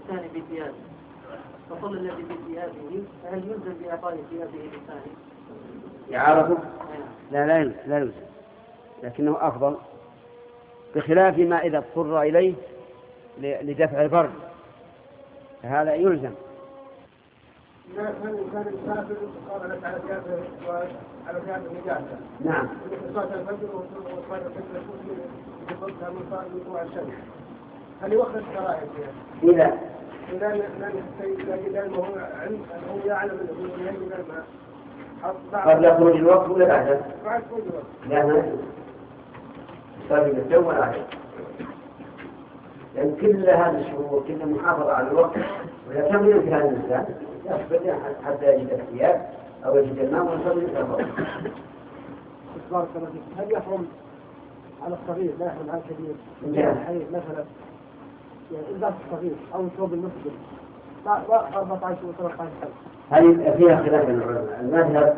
الإنسان بثيابه فصل الذي بثيابه فهل يلزم بإعطاء ثيابه للثاني؟ إعارته؟ لا يلزم، لكنه أفضل، بخلاف ما إذا اضطر إليه لدفع البرد فهذا يلزم. من كان يسافر قابلت على ثيابه وعلى ثيابه نجاسة. نعم. صلاة الفجر وصلاة الفجر يقولها من صلاة طلوع الشمس. هل يوخر الشرائع فيها؟ إذا هو يعلم أنه يجب الماء قبل خروج الوقت ولا بعده؟ بعد خروج الوقت. لا صار بالجو ولا عليه، لأن كل هذه الشهور كل محافظة على الوقت، وإذا كان يمكن هذا الإنسان يصبر حتى يجد الثياب أو يجد الماء ويصلي إلى الفجر. هل يحرم على الصغير لا يحرم على الكبير؟ الحي مثلا إذا الصغير أو ثوب المسجد 14 و 13 سنة. هذه فيها خلاف العلماء. المذهب